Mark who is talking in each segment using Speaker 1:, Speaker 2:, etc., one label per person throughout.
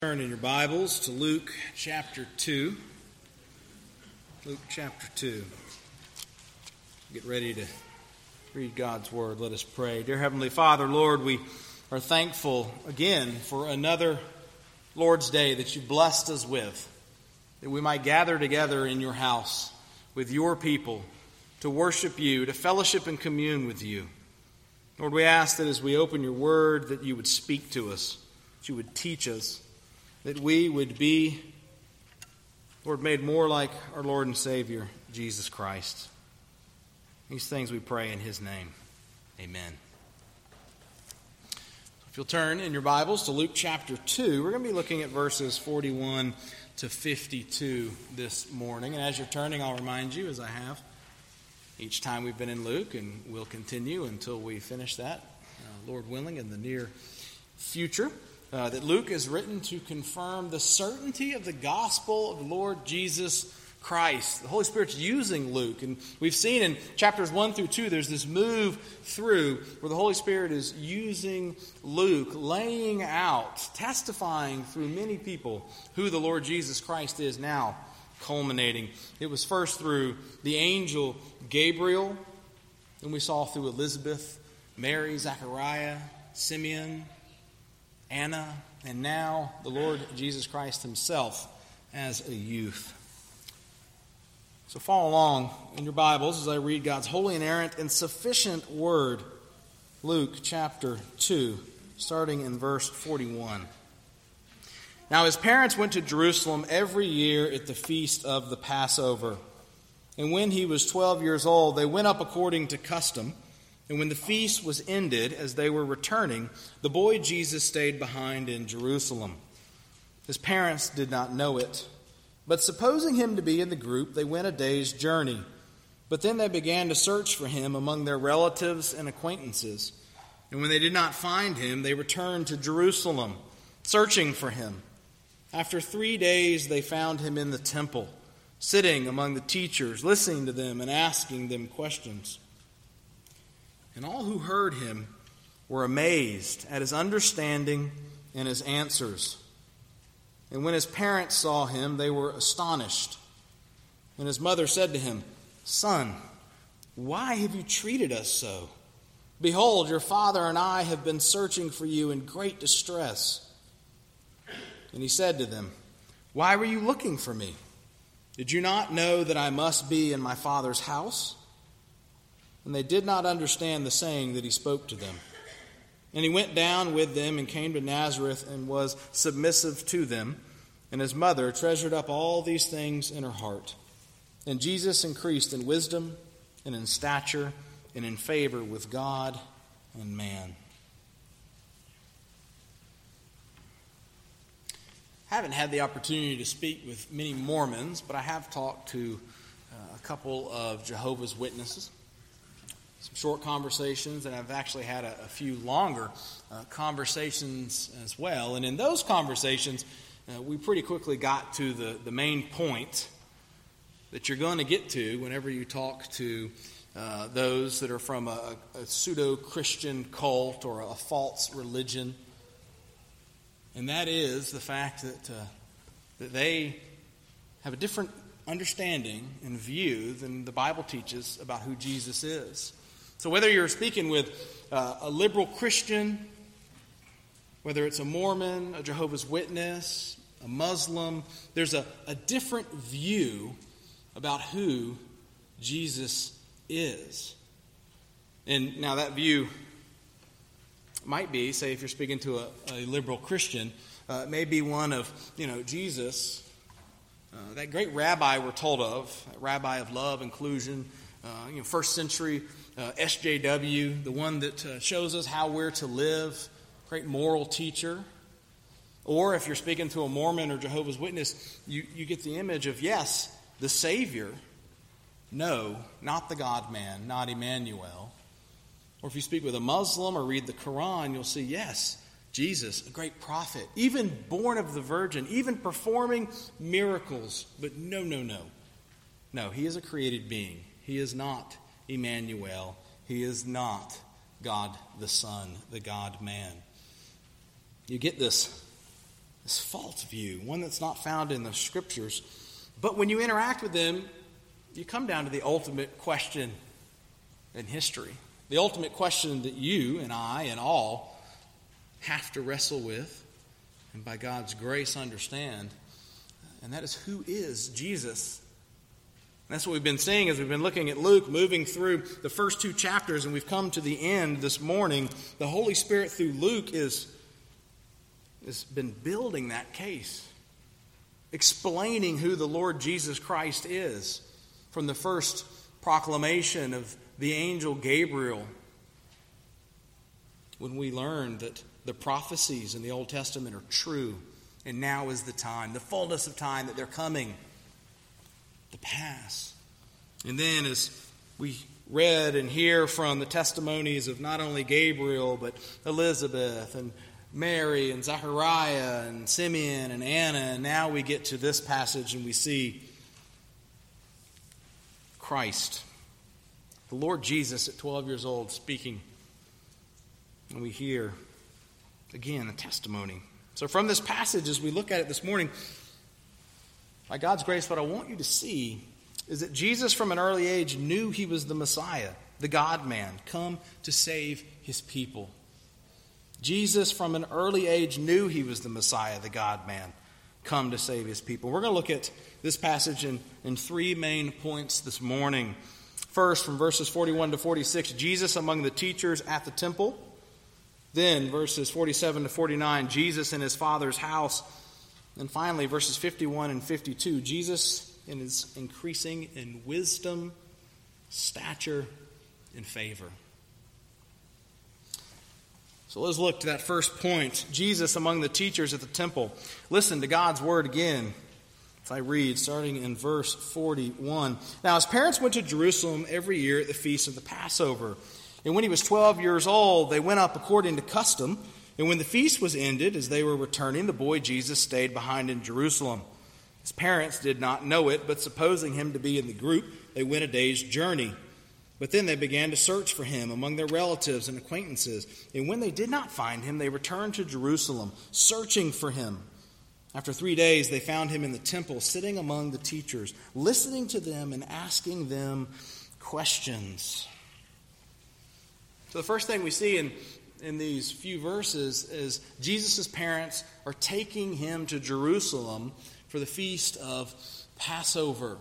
Speaker 1: Turn in your Bibles to Luke chapter 2. Luke chapter 2. Get ready to read God's Word. Let us pray. Dear Heavenly Father, Lord, we are thankful again for another Lord's Day that you blessed us with, that we might gather together in your house with your people to worship you, to fellowship and commune with you. Lord, we ask that as we open your Word, that you would speak to us, that you would teach us, that we would be, Lord, made more like our Lord and Savior, Jesus Christ. These things we pray in His name. Amen. If you'll turn in your Bibles to Luke chapter 2, we're going to be looking at verses 41 to 52 this morning. And as you're turning, I'll remind you, as I have each time we've been in Luke, and we'll continue until we finish that, Lord willing, in the near future, that Luke is written to confirm the certainty of the gospel of the Lord Jesus Christ. The Holy Spirit's using Luke. And we've seen in chapters 1 through 2, there's this move through where the Holy Spirit is using Luke, laying out, testifying through many people who the Lord Jesus Christ is, now culminating. It was first through the angel Gabriel, then we saw through Elizabeth, Mary, Zechariah, Simeon, Anna, and now the Lord Jesus Christ himself as a youth. So follow along in your Bibles as I read God's holy, inerrant, and sufficient word. Luke chapter 2, starting in verse 41. Now his parents went to Jerusalem every year at the feast of the Passover. And when he was 12 years old, they went up according to custom. And when the feast was ended, as they were returning, the boy Jesus stayed behind in Jerusalem. His parents did not know it. But supposing him to be in the group, they went a day's journey. But then they began to search for him among their relatives and acquaintances. And when they did not find him, they returned to Jerusalem, searching for him. After 3 days, they found him in the temple, sitting among the teachers, listening to them and asking them questions. And all who heard him were amazed at his understanding and his answers. And when his parents saw him, they were astonished. And his mother said to him, "Son, why have you treated us so? Behold, your father and I have been searching for you in great distress." And he said to them, "Why were you looking for me? Did you not know that I must be in my father's house?" And they did not understand the saying that he spoke to them. And he went down with them and came to Nazareth and was submissive to them. And his mother treasured up all these things in her heart. And Jesus increased in wisdom and in stature and in favor with God and man. I haven't had the opportunity to speak with many Mormons, but I have talked to a couple of Jehovah's Witnesses. Some short conversations, and I've actually had a few longer conversations as well. And in those conversations, we pretty quickly got to the main point that you're going to get to whenever you talk to those that are from a pseudo-Christian cult or a false religion. And that is the fact that they have a different understanding and view than the Bible teaches about who Jesus is. So whether you're speaking with a liberal Christian, whether it's a Mormon, a Jehovah's Witness, a Muslim, there's a different view about who Jesus is. And now that view might be, say if you're speaking to a liberal Christian, it may be one of, Jesus, that great rabbi we're told of, rabbi of love, inclusion, first century SJW, the one that shows us how we're to live, great moral teacher. Or if you're speaking to a Mormon or Jehovah's Witness, you get the image of, yes, the Savior. No, not the God-man, not Emmanuel. Or if you speak with a Muslim or read the Quran, you'll see, yes, Jesus, a great prophet, even born of the Virgin, even performing miracles. But no. No, he is a created being. He is not Emmanuel. He is not God the Son, the God-man. You get this this false view, one that's not found in the Scriptures. But when you interact with them, you come down to the ultimate question in history, the ultimate question that you and I and all have to wrestle with and by God's grace understand, and that is, who is Jesus? And that's what we've been seeing as we've been looking at Luke, moving through the first 2 chapters, and we've come to the end this morning. The Holy Spirit through Luke has been building that case, explaining who the Lord Jesus Christ is, from the first proclamation of the angel Gabriel, when we learned that the prophecies in the Old Testament are true, and now is the time, the fullness of time, that they're coming to pass. And then as we read and hear from the testimonies of not only Gabriel, but Elizabeth and Mary and Zechariah and Simeon and Anna, and now we get to this passage and we see Christ, the Lord Jesus at 12 years old, speaking. And we hear, again, a testimony. So from this passage, as we look at it this morning, by God's grace, what I want you to see is that Jesus from an early age knew he was the Messiah, the God-man, come to save his people. Jesus from an early age knew he was the Messiah, the God-man, come to save his people. We're going to look at this passage in 3 main points this morning. First, from verses 41 to 46, Jesus among the teachers at the temple. Then, verses 47 to 49, Jesus in his Father's house. And finally, verses 51 and 52, Jesus in his increasing in wisdom, stature, and favor. So let's look to that first point, Jesus among the teachers at the temple. Listen to God's word again as I read, starting in verse 41. Now his parents went to Jerusalem every year at the feast of the Passover. And when he was 12 years old, they went up according to custom. And when the feast was ended, as they were returning, the boy Jesus stayed behind in Jerusalem. His parents did not know it, but supposing him to be in the group, they went a day's journey. But then they began to search for him among their relatives and acquaintances. And when they did not find him, they returned to Jerusalem, searching for him. After 3 days, they found him in the temple, sitting among the teachers, listening to them and asking them questions. So the first thing we see in these few verses is Jesus' parents are taking him to Jerusalem for the feast of Passover.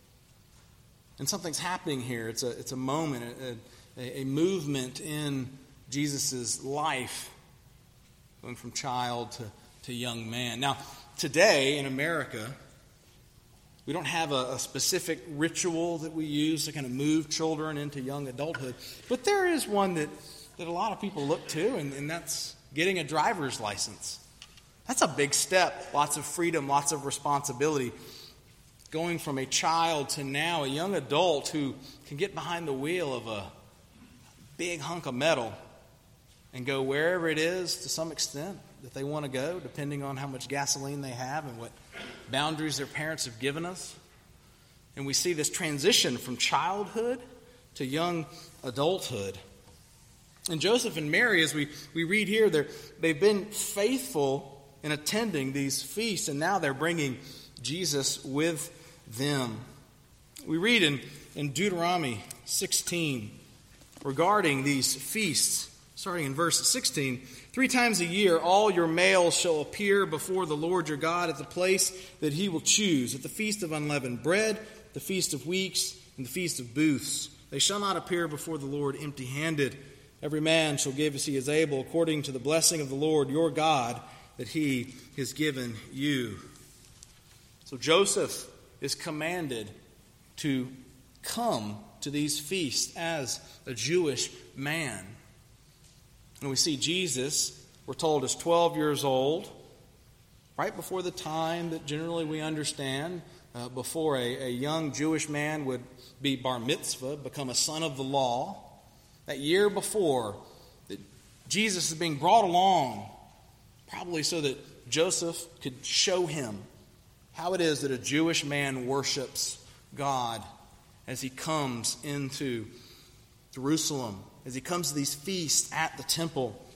Speaker 1: And something's happening here. It's a moment, a movement in Jesus' life, going from child to young man. Now, today in America, we don't have a specific ritual that we use to kind of move children into young adulthood. But there is one that a lot of people look to, and that's getting a driver's license. That's a big step. Lots of freedom, lots of responsibility. Going from a child to now a young adult who can get behind the wheel of a big hunk of metal and go wherever it is to some extent that they want to go, depending on how much gasoline they have and what boundaries their parents have given us. And we see this transition from childhood to young adulthood. And Joseph and Mary, as we read here, they've been faithful in attending these feasts, and now they're bringing Jesus with them. We read in Deuteronomy 16 regarding these feasts, starting in verse 16, 3 times a year all your males shall appear before the Lord your God at the place that he will choose, at the feast of unleavened bread, the feast of weeks, and the feast of booths. They shall not appear before the Lord empty-handed. Every man shall give as he is able, according to the blessing of the Lord your God that he has given you. So Joseph is commanded to come to these feasts as a Jewish man. And we see Jesus, we're told, is 12 years old, right before the time that generally we understand, before a young Jewish man would be bar mitzvah, become a son of the law. That year before, that Jesus is being brought along, probably so that Joseph could show him how it is that a Jewish man worships God as he comes into Jerusalem, as he comes to these feasts at the temple.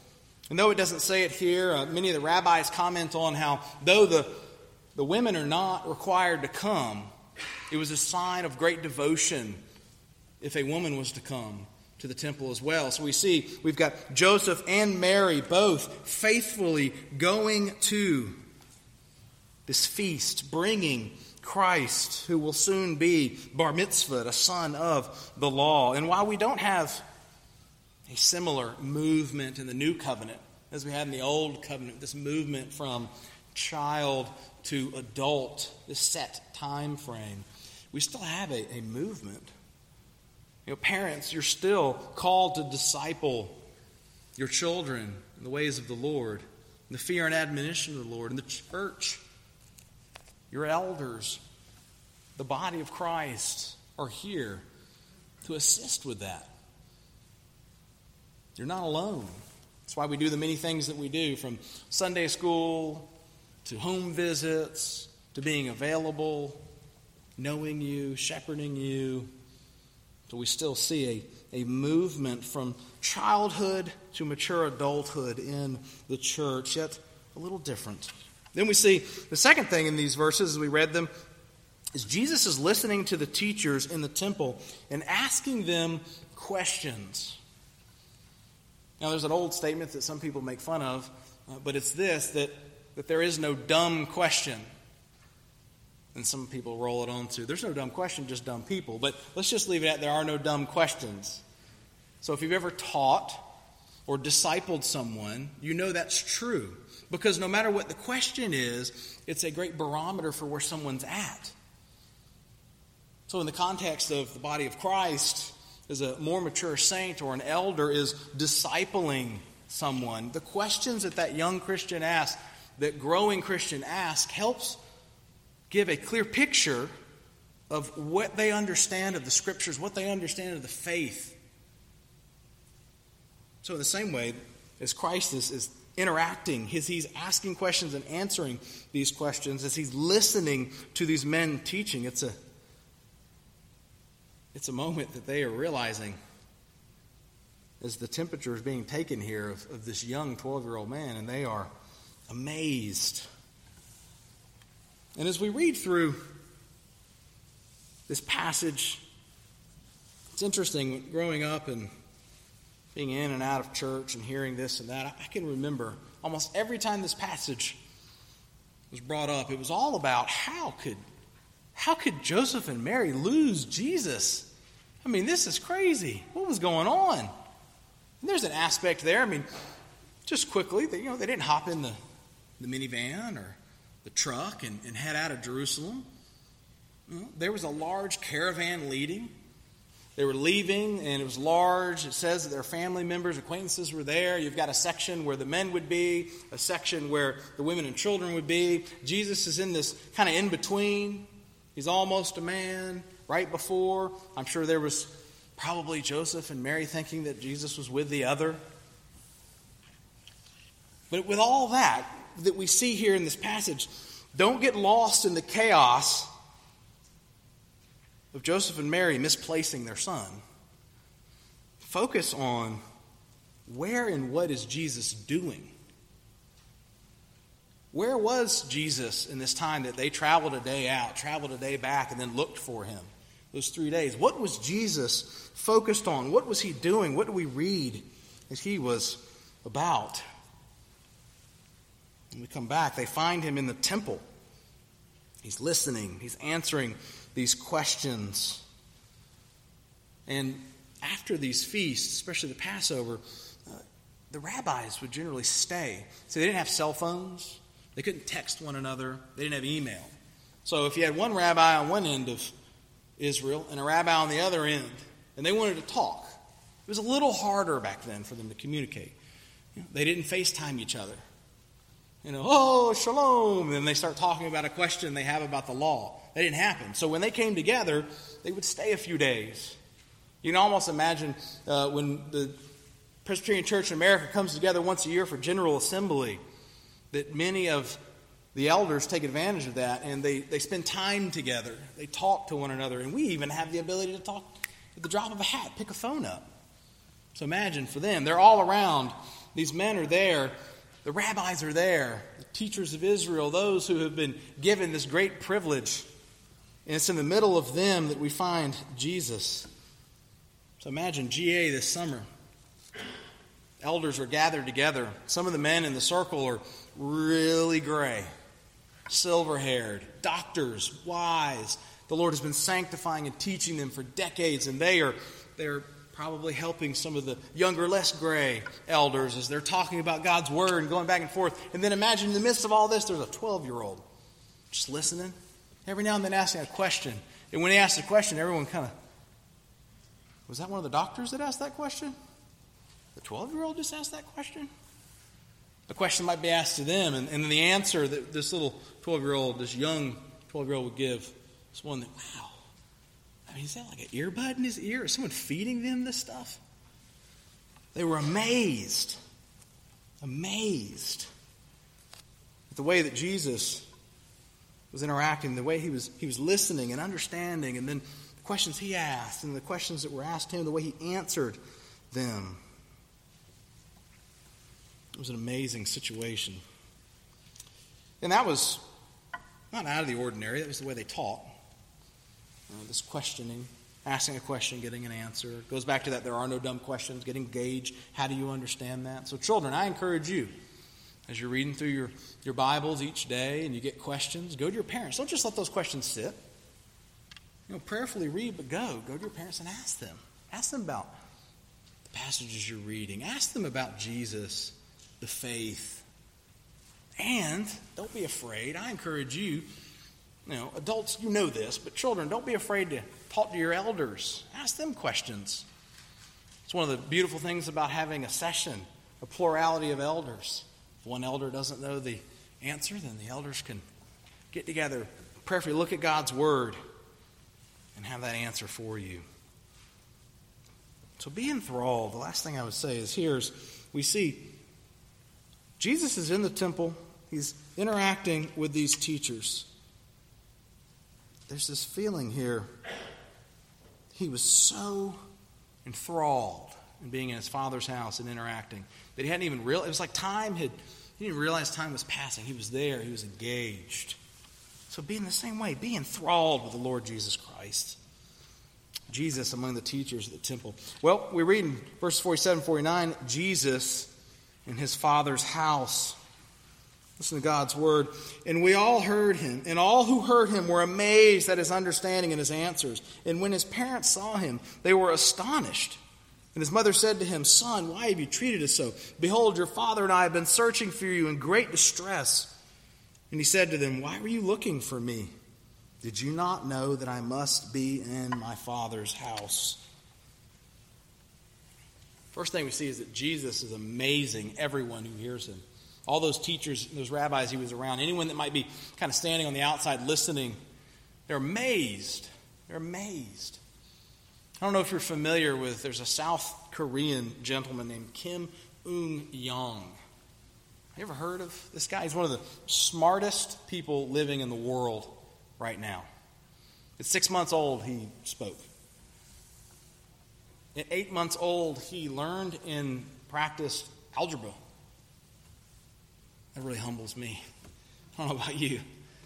Speaker 1: And though it doesn't say it here, many of the rabbis comment on how though the women are not required to come, it was a sign of great devotion if a woman was to come to the temple as well. So we see we've got Joseph and Mary both faithfully going to this feast, bringing Christ, who will soon be bar mitzvahed, a son of the law. And while we don't have a similar movement in the new covenant as we had in the old covenant, this movement from child to adult, this set time frame, we still have a movement. Parents, you're still called to disciple your children in the ways of the Lord, in the fear and admonition of the Lord, in the church. Your elders, the body of Christ, are here to assist with that. You're not alone. That's why we do the many things that we do, from Sunday school to home visits to being available, knowing you, shepherding you. So we still see a movement from childhood to mature adulthood in the church, yet a little different. Then we see the second thing in these verses as we read them is Jesus is listening to the teachers in the temple and asking them questions. Now there's an old statement that some people make fun of, but it's this, that there is no dumb question. And some people roll it on to, there's no dumb question, just dumb people. But let's just leave it at there are no dumb questions. So if you've ever taught or discipled someone, you know that's true. Because no matter what the question is, it's a great barometer for where someone's at. So in the context of the body of Christ, as a more mature saint or an elder is discipling someone, the questions that young Christian asks, that growing Christian asks, helps give a clear picture of what they understand of the Scriptures, what they understand of the faith. So in the same way, as Christ is interacting, as he's asking questions and answering these questions, as he's listening to these men teaching, it's a moment that they are realizing as the temperature is being taken here of this young 12-year-old man, and they are amazed. And as we read through this passage, it's interesting growing up and being in and out of church and hearing this and that. I can remember almost every time this passage was brought up, it was all about how could Joseph and Mary lose Jesus? I mean, this is crazy. What was going on? And there's an aspect there. I mean, just quickly, they didn't hop in the minivan or the truck and head out of Jerusalem. There was a large caravan leading. They were leaving, and it was large. It says that their family members, acquaintances were there. You've got a section where the men would be, a section where the women and children would be. Jesus is in this kind of in-between. He's almost a man. Right before, I'm sure there was probably Joseph and Mary thinking that Jesus was with the other. But with all that we see here in this passage, don't get lost in the chaos of Joseph and Mary misplacing their son. Focus on where and what is Jesus doing. Where was Jesus in this time that they traveled a day out, traveled a day back, and then looked for him? Those 3 days. What was Jesus focused on? What was he doing? What do we read as he was about? When we come back, they find him in the temple. He's listening. He's answering these questions. And after these feasts, especially the Passover, the rabbis would generally stay. So they didn't have cell phones. They couldn't text one another. They didn't have email. So if you had one rabbi on one end of Israel and a rabbi on the other end, and they wanted to talk, it was a little harder back then for them to communicate. They didn't FaceTime each other. Oh, shalom. And then they start talking about a question they have about the law. That didn't happen. So when they came together, they would stay a few days. You can almost imagine when the Presbyterian Church in America comes together once a year for General Assembly, that many of the elders take advantage of that, and they spend time together. They talk to one another, and we even have the ability to talk at the drop of a hat, pick a phone up. So imagine for them, they're all around These men are there. The rabbis are there. The teachers of Israel, those who have been given this great privilege. And it's in the middle of them that we find Jesus. So imagine GA this summer. Elders are gathered together. Some of the men in the circle are really gray, silver-haired, doctors, wise. The Lord has been sanctifying and teaching them for decades, and they're probably helping some of the younger, less gray elders as they're talking about God's Word and going back and forth. And then imagine in the midst of all this, there's a 12-year-old just listening, every now and then asking a question. And when he asks a question, everyone kind of, was that one of the doctors that asked that question? The 12-year-old just asked that question? The question might be asked to them, and then the answer that this little 12-year-old, this young 12-year-old would give is one that, wow. I mean, is that like an earbud in his ear? Is someone feeding them this stuff? They were amazed at the way that Jesus was interacting, the way he was listening and understanding, and then the questions he asked and the questions that were asked him, the way he answered them. It was an amazing situation. And that was not out of the ordinary. That was the way they taught. This questioning, asking a question, getting an answer. It goes back to that there are no dumb questions, get engaged. How do you understand that? So children, I encourage you, as you're reading through your Bibles each day and you get questions, go to your parents. Don't just let those questions sit. Prayerfully read, but go to your parents and ask them. Ask them about the passages you're reading. Ask them about Jesus, the faith. And don't be afraid. I encourage you, adults, you know this, but children, don't be afraid to talk to your elders. Ask them questions. It's one of the beautiful things about having a session, a plurality of elders. If one elder doesn't know the answer, then the elders can get together, prayerfully look at God's Word, and have that answer for you. So be enthralled. The last thing I would say is we see Jesus is in the temple. He's interacting with these teachers. There's this feeling here. He was so enthralled in being in his Father's house and interacting that he hadn't even realized. It was like he didn't realize time was passing. He was there. He was engaged. So be in the same way. Be enthralled with the Lord Jesus Christ. Jesus among the teachers at the temple. Well, we read in verses 47, 49, Jesus in his Father's house. Listen to God's Word. And we all heard him, and all who heard him were amazed at his understanding and his answers. And when his parents saw him, they were astonished. And his mother said to him, Son, why have you treated us so? Behold, your father and I have been searching for you in great distress. And he said to them, Why were you looking for me? Did you not know that I must be in my Father's house? First thing we see is that Jesus is amazing everyone who hears him. All those teachers, those rabbis he was around, anyone that might be kind of standing on the outside listening, they're amazed. They're amazed. I don't know if you're familiar with, there's a South Korean gentleman named Kim Eun-young. Have you ever heard of this guy? He's one of the smartest people living in the world right now. At 6 months old, he spoke. At 8 months old, he learned and practiced algebra. That really humbles me. I don't know about you.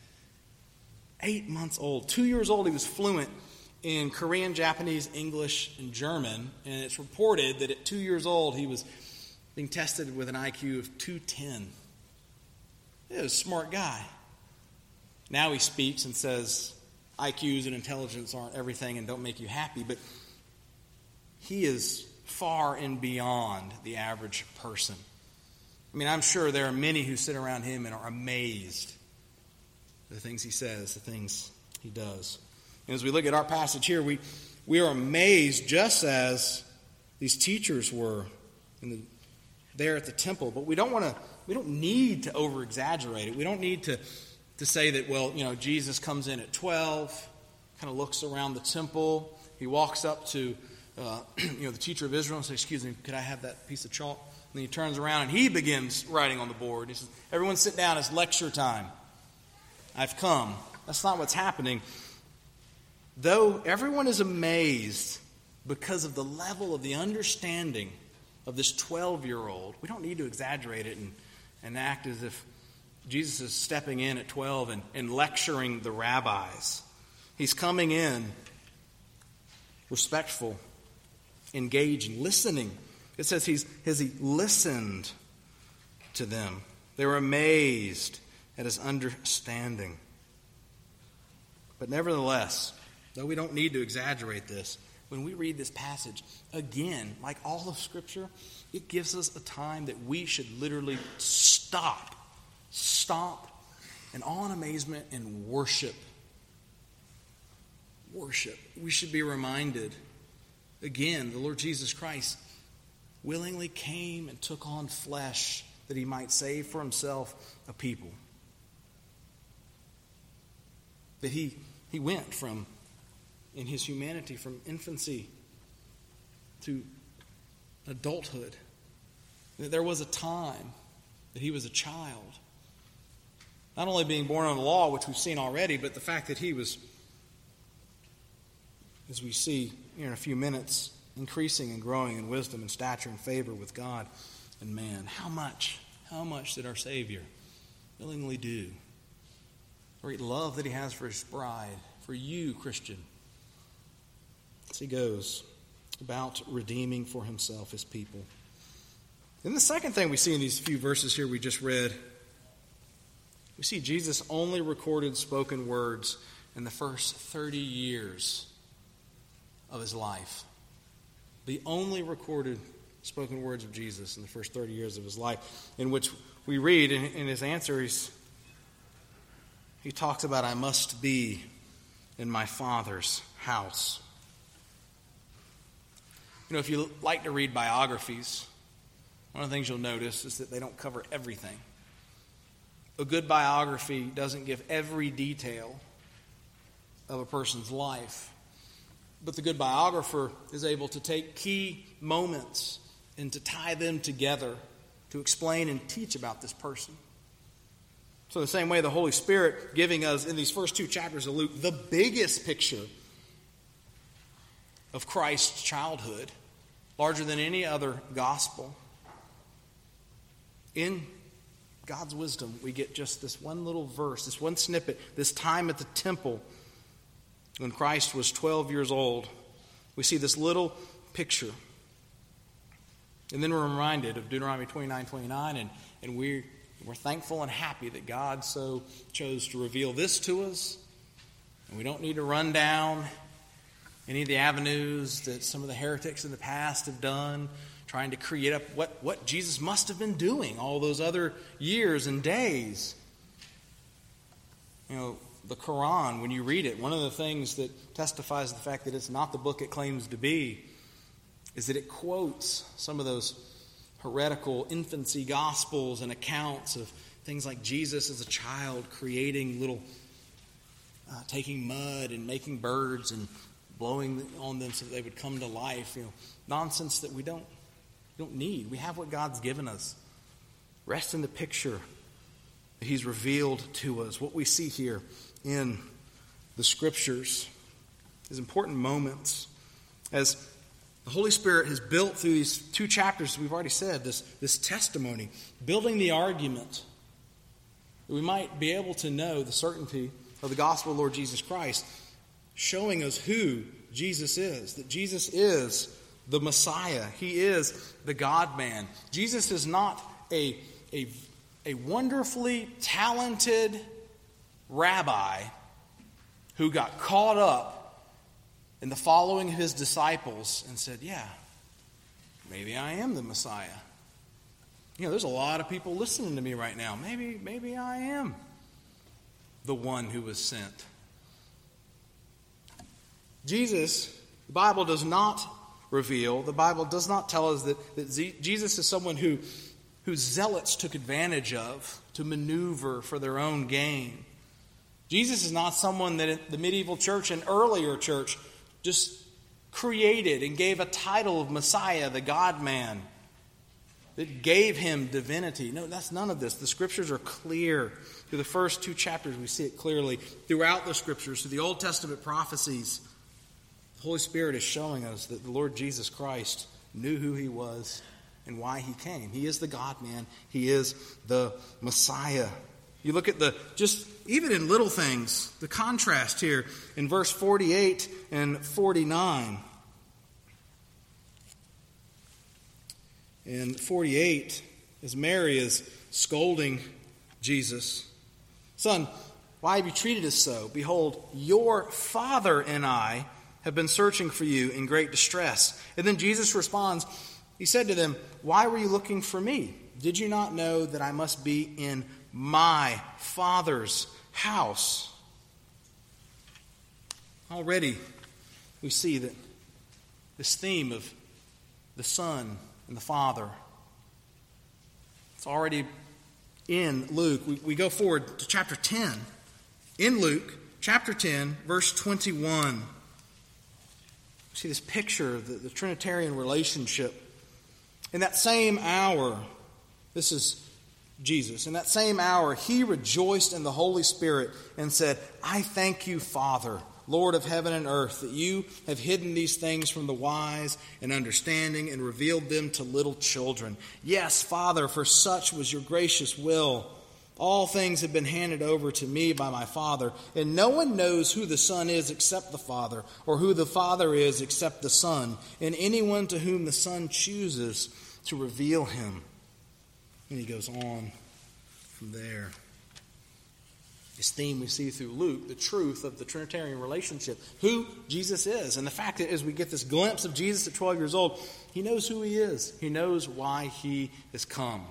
Speaker 1: 8 months old. 2 years old, he was fluent in Korean, Japanese, English, and German. And it's reported that at 2 years old, he was being tested with an IQ of 210. He was a smart guy. Now he speaks and says IQs and intelligence aren't everything and don't make you happy. But he is far and beyond the average person. I mean, I'm sure there are many who sit around him and are amazed at the things he says, the things he does. And as we look at our passage here, we are amazed just as these teachers were there at the temple. But we don't need to over-exaggerate it. We don't need to say that, well, Jesus comes in at 12, kind of looks around the temple. He walks up to the teacher of Israel and says, excuse me, could I have that piece of chalk? And then he turns around and he begins writing on the board. He says, everyone sit down, it's lecture time. I've come. That's not what's happening. Though everyone is amazed because of the level of the understanding of this 12-year-old. We don't need to exaggerate it and act as if Jesus is stepping in at 12 and lecturing the rabbis. He's coming in respectful, engaging, listening. It says he listened to them. They were amazed at his understanding. But nevertheless, though we don't need to exaggerate this, when we read this passage, again, like all of Scripture, it gives us a time that we should literally stop, in awe and amazement and worship. Worship. We should be reminded, again, the Lord Jesus Christ willingly came and took on flesh that he might save for himself a people. That he went from, in his humanity, from infancy to adulthood. That there was a time that he was a child. Not only being born under the law, which we've seen already, but the fact that he was, as we see here in a few minutes, increasing and growing in wisdom and stature and favor with God and man. How much did our Savior willingly do? The great love that he has for his bride, for you, Christian. As he goes about redeeming for himself his people. Then the second thing we see in these few verses here we just read, we see Jesus only recorded spoken words in the first 30 years of his life. The only recorded spoken words of Jesus in the first 30 years of his life, in which we read in his answer, he talks about, I must be in my Father's house. You know, if you like to read biographies, one of the things you'll notice is that they don't cover everything. A good biography doesn't give every detail of a person's life. But the good biographer is able to take key moments and to tie them together to explain and teach about this person. So in the same way, the Holy Spirit giving us, in these first two chapters of Luke, the biggest picture of Christ's childhood, larger than any other gospel. In God's wisdom, we get just this one little verse, this one snippet, this time at the temple when Christ was 12 years old. We see this little picture. And then we're reminded of Deuteronomy 29:29, and we're thankful and happy that God so chose to reveal this to us. And we don't need to run down any of the avenues that some of the heretics in the past have done, trying to create up what Jesus must have been doing all those other years and days. You know, the Quran, when you read it, one of the things that testifies to the fact that it's not the book it claims to be is that it quotes some of those heretical infancy gospels and accounts of things like Jesus as a child creating little, taking mud and making birds and blowing on them so that they would come to life. You know, nonsense that we don't need. We have what God's given us. Rest in the picture that he's revealed to us. What we see here in the Scriptures is important moments as the Holy Spirit has built through these two chapters, we've already said, this testimony, building the argument that we might be able to know the certainty of the gospel of the Lord Jesus Christ, showing us who Jesus is, that Jesus is the Messiah. He is the God-man. Jesus is not a wonderfully talented rabbi who got caught up in the following of his disciples and said, yeah, maybe I am the Messiah. You know, there's a lot of people listening to me right now. Maybe I am the one who was sent. Jesus, the Bible does not reveal, the Bible does not tell us that Jesus is someone who zealots took advantage of to maneuver for their own gain. Jesus is not someone that the medieval church and earlier church just created and gave a title of Messiah, the God-man, that gave him divinity. No, that's none of this. The Scriptures are clear. Through the first two chapters, we see it clearly. Throughout the Scriptures, through the Old Testament prophecies, the Holy Spirit is showing us that the Lord Jesus Christ knew who he was and why he came. He is the God-man. He is the Messiah. You look at even in little things, the contrast here in verse 48 and 49. In 48, as Mary is scolding Jesus, "Son, why have you treated us so? Behold, your father and I have been searching for you in great distress." And then Jesus responds, he said to them, "Why were you looking for me? Did you not know that I must be in my Father's house?" Already we see that this theme of the Son and the Father, it's already in Luke. We go forward to chapter 10. In Luke, chapter 10, verse 21, we see this picture of the Trinitarian relationship. In that same hour, this is Jesus, in that same hour, he rejoiced in the Holy Spirit and said, "I thank you, Father, Lord of heaven and earth, that you have hidden these things from the wise and understanding and revealed them to little children. Yes, Father, for such was your gracious will. All things have been handed over to me by my Father, and no one knows who the Son is except the Father, or who the Father is except the Son, and anyone to whom the Son chooses to reveal him." And he goes on from there. This theme we see through Luke, the truth of the Trinitarian relationship, who Jesus is. And the fact that as we get this glimpse of Jesus at 12 years old, he knows who he is. He knows why he has come.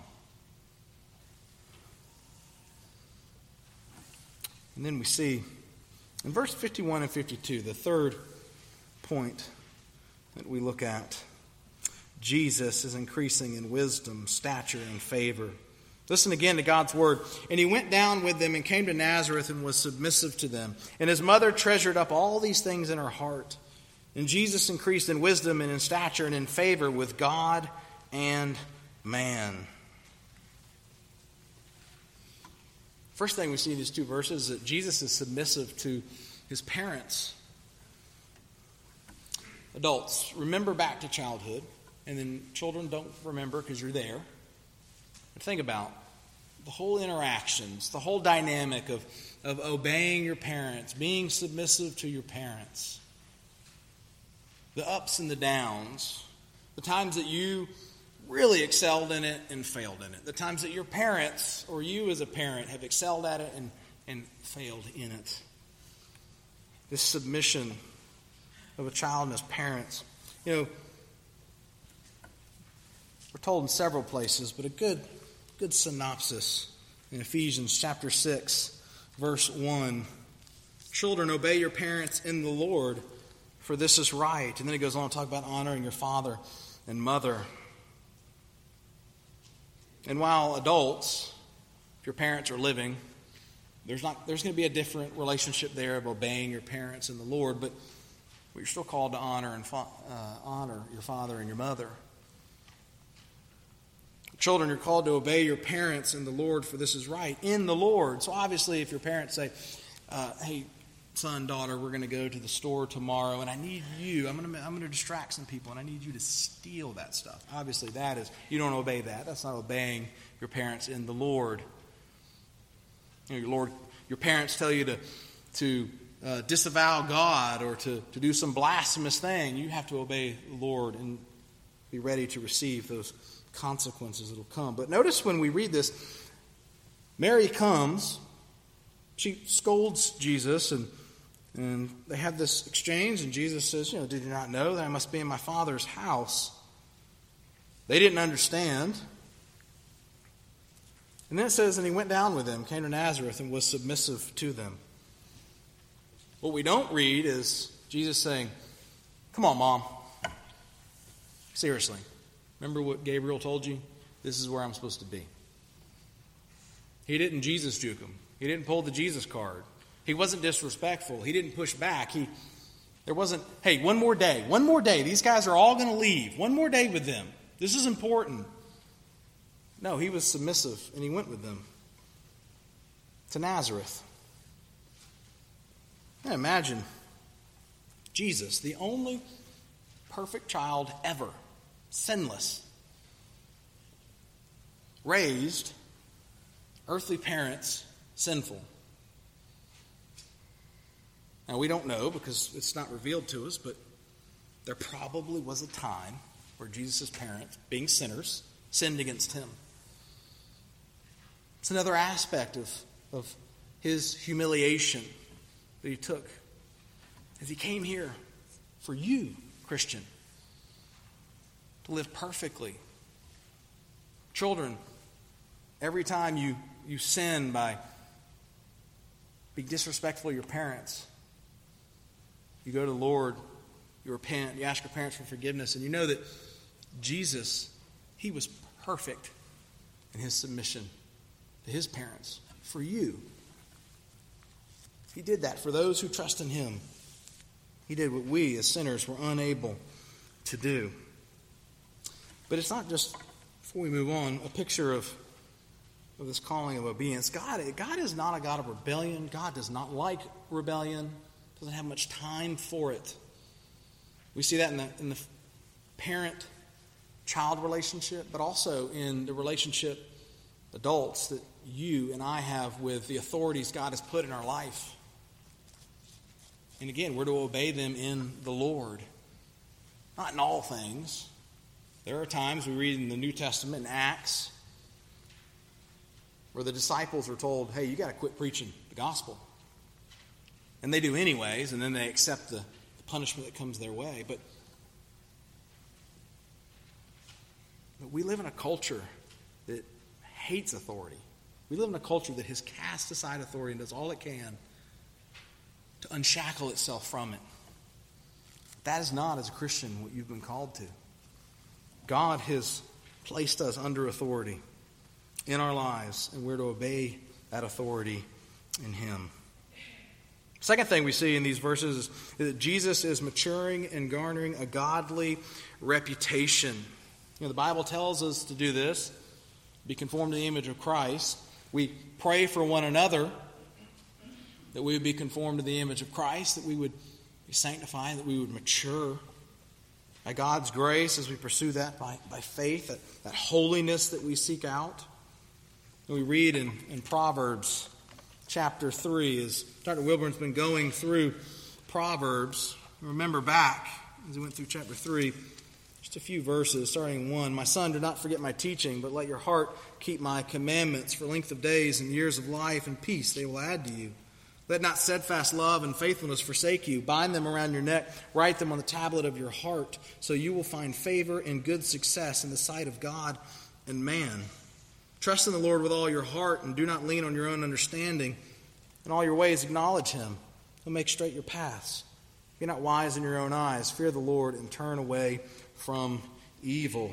Speaker 1: And then we see in verse 51 and 52, the third point that we look at, Jesus is increasing in wisdom, stature, and favor. Listen again to God's word. "And he went down with them and came to Nazareth and was submissive to them. And his mother treasured up all these things in her heart. And Jesus increased in wisdom and in stature and in favor with God and man." First thing we see in these two verses is that Jesus is submissive to his parents. Adults, remember back to childhood. And then children, don't remember because you're there. But think about the whole interactions, the whole dynamic of obeying your parents, being submissive to your parents. The ups and the downs. The times that you really excelled in it and failed in it. The times that your parents or you as a parent have excelled at it and failed in it. This submission of a child and his parents. You know, we're told in several places, but a good synopsis in Ephesians chapter 6, verse 1. "Children, obey your parents in the Lord, for this is right." And then it goes on to talk about honoring your father and mother. And while adults, if your parents are living, there's going to be a different relationship there of obeying your parents in the Lord, but you're still called to honor your father and your mother. Children, you're called to obey your parents in the Lord, for this is right, in the Lord. So obviously if your parents say, "Hey, son, daughter, we're going to go to the store tomorrow, and I need you. I'm going to distract some people, and I need you to steal that stuff." Obviously, you don't obey that. That's not obeying your parents in the Lord. You know, your parents tell you to disavow God or to do some blasphemous thing. You have to obey the Lord and be ready to receive those consequences that will come. But notice when we read this, Mary comes, she scolds Jesus, and they have this exchange, and Jesus says, "Did you not know that I must be in my Father's house?" They didn't understand. And then it says, "And he went down with them, came to Nazareth, and was submissive to them." What we don't read is Jesus saying, "Come on, Mom. Seriously. Remember what Gabriel told you? This is where I'm supposed to be." He didn't Jesus juke him. He didn't pull the Jesus card. He wasn't disrespectful. He didn't push back. There wasn't, "Hey, one more day. These guys are all going to leave. One more day with them. This is important." No, he was submissive, and he went with them to Nazareth. Now imagine Jesus, the only perfect child ever, sinless, raised earthly parents sinful? Now, we don't know because it's not revealed to us, but there probably was a time where Jesus' parents, being sinners, sinned against him. It's another aspect of his humiliation that he took as he came here for you, Christian, to live perfectly. Children, every time you sin by being disrespectful to your parents, you go to the Lord, you repent, you ask your parents for forgiveness, and you know that Jesus, he was perfect in his submission to his parents for you. He did that for those who trust in him. He did what we as sinners were unable to do. But it's not just, before we move on, a picture of this calling of obedience. God is not a God of rebellion. God does not like rebellion. Doesn't have much time for it. We see that in the parent-child relationship, but also in the relationship, adults, that you and I have with the authorities God has put in our life. And again, we're to obey them in the Lord. Not in all things. There are times we read in the New Testament, in Acts, where the disciples are told, hey, you got to quit preaching the gospel. And they do anyways, and then they accept the punishment that comes their way. But we live in a culture that hates authority. We live in a culture that has cast aside authority and does all it can to unshackle itself from it. That is not, as a Christian, what you've been called to. God has placed us under authority in our lives, and we're to obey that authority in him. Second thing we see in these verses is that Jesus is maturing and garnering a godly reputation. The Bible tells us to do this, be conformed to the image of Christ. We pray for one another that we would be conformed to the image of Christ, that we would be sanctified, that we would mature by God's grace as we pursue that by faith, that holiness that we seek out. And we read in Proverbs chapter 3, as Dr. Wilburn's been going through Proverbs. Remember back, as he went through chapter 3, just a few verses, starting in 1. My son, do not forget my teaching, but let your heart keep my commandments. For length of days and years of life and peace they will add to you. Let not steadfast love and faithfulness forsake you. Bind them around your neck. Write them on the tablet of your heart, so you will find favor and good success in the sight of God and man. Trust in the Lord with all your heart, and do not lean on your own understanding. In all your ways acknowledge him. He'll make straight your paths. Be not wise in your own eyes. Fear the Lord and turn away from evil.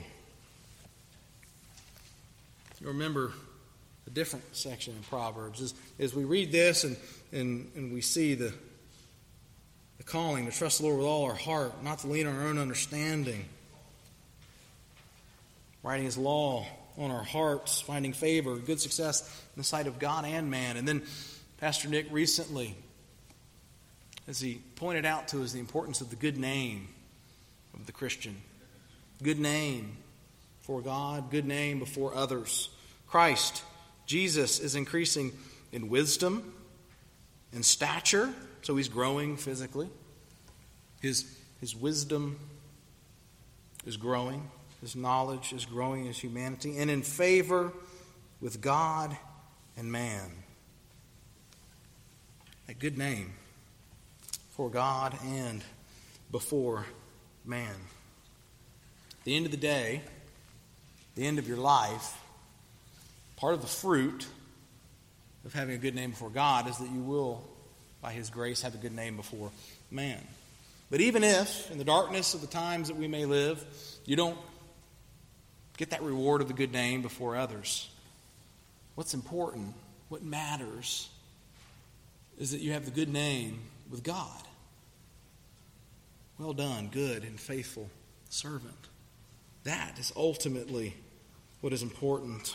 Speaker 1: You remember a different section in Proverbs. As we read this and we see the calling to trust the Lord with all our heart, not to lean on our own understanding, writing his law on our hearts, finding favor, good success in the sight of God and man. And then Pastor Nick recently, as he pointed out to us the importance of the good name of the Christian. Good name for God, good name before others. Christ, Jesus, is increasing in wisdom and stature, so he's growing physically. His wisdom is growing. His knowledge is growing in his humanity. And in favor with God and man. A good name for God and before man. At the end of the day, the end of your life, part of the fruit of having a good name before God is that you will, by his grace, have a good name before man. But even if, in the darkness of the times that we may live, you don't get that reward of the good name before others, what's important, what matters, is that you have the good name with God. Well done, good and faithful servant. That is ultimately what is important.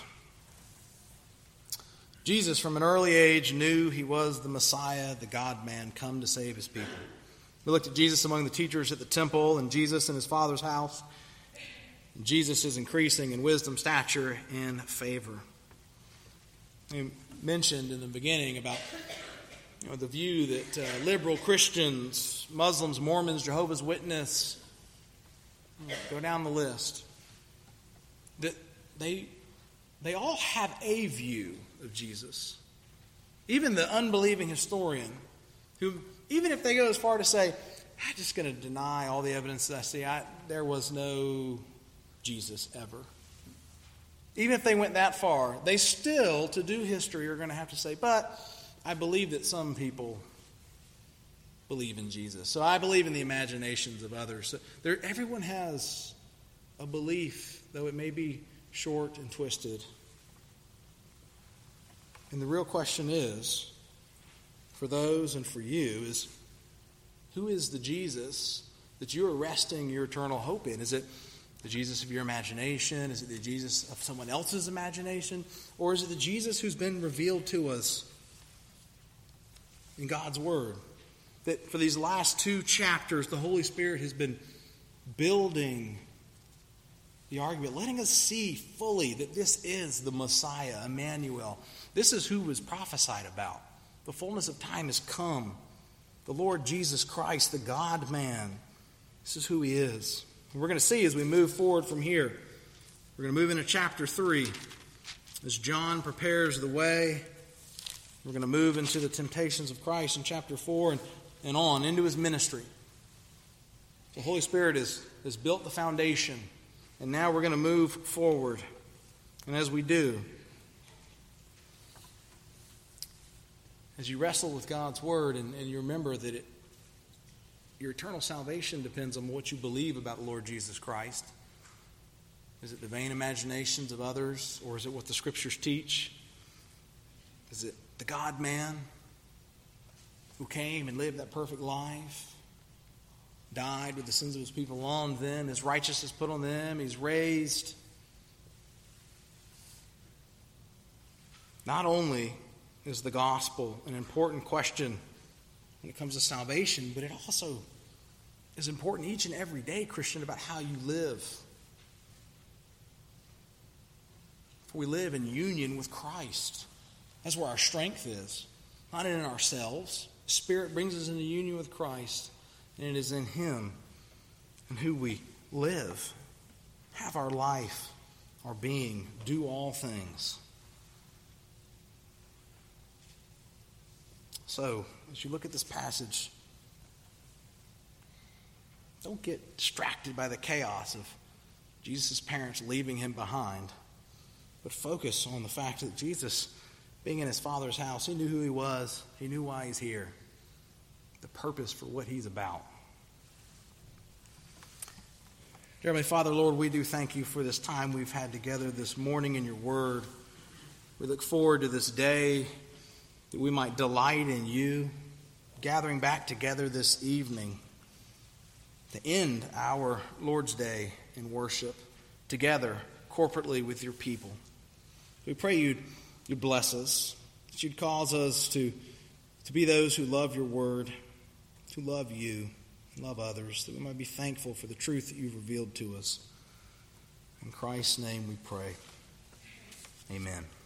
Speaker 1: Jesus, from an early age, knew he was the Messiah, the God-man, come to save his people. We looked at Jesus among the teachers at the temple and Jesus in his Father's house. Jesus is increasing in wisdom, stature, and favor. We mentioned in the beginning about the view that liberal Christians, Muslims, Mormons, Jehovah's Witnesses, go down the list, that they all have a view of Jesus. Even the unbelieving historian, who, even if they go as far to say, I'm just going to deny all the evidence that I see, there was no Jesus ever. Even if they went that far, they still, to do history, are going to have to say, but I believe that some people believe in Jesus. So I believe in the imaginations of others. So everyone has a belief, though it may be short and twisted. And the real question is, for those and for you, is who is the Jesus that you are resting your eternal hope in? Is it the Jesus of your imagination? Is it the Jesus of someone else's imagination? Or is it the Jesus who's been revealed to us in God's Word? That for these last 2 chapters, the Holy Spirit has been building the argument, letting us see fully that this is the Messiah, Emmanuel. This is who was prophesied about. The fullness of time has come. The Lord Jesus Christ, the God-man. This is who He is. And we're going to see as we move forward from here. We're going to move into chapter 3. As John prepares the way, we're going to move into the temptations of Christ in chapter 4 and on into His ministry. The Holy Spirit has built the foundation. And now we're going to move forward. And as we do, as you wrestle with God's Word and you remember that your eternal salvation depends on what you believe about the Lord Jesus Christ. Is it the vain imaginations of others, or is it what the Scriptures teach? Is it the God-man who came and lived that perfect life, died with the sins of His people on them, His righteousness put on them, He's raised? Not only is the gospel an important question when it comes to salvation, but it also is important each and every day, Christian, about how you live. For we live in union with Christ. That's where our strength is, not in ourselves. The Spirit brings us into union with Christ, and it is in Him and who we live, have our life, our being, do all things. So, as you look at this passage, don't get distracted by the chaos of Jesus' parents leaving Him behind, but focus on the fact that Jesus, being in His Father's house, He knew who He was, He knew why He's here, the purpose for what He's about. Dear Heavenly Father, Lord, we do thank You for this time we've had together this morning in Your Word. We look forward to this day that we might delight in You, gathering back together this evening to end our Lord's Day in worship together corporately with Your people. We pray You'd bless us, that You'd cause us to be those who love Your Word, to love You, and love others, that we might be thankful for the truth that You've revealed to us. In Christ's name we pray. Amen.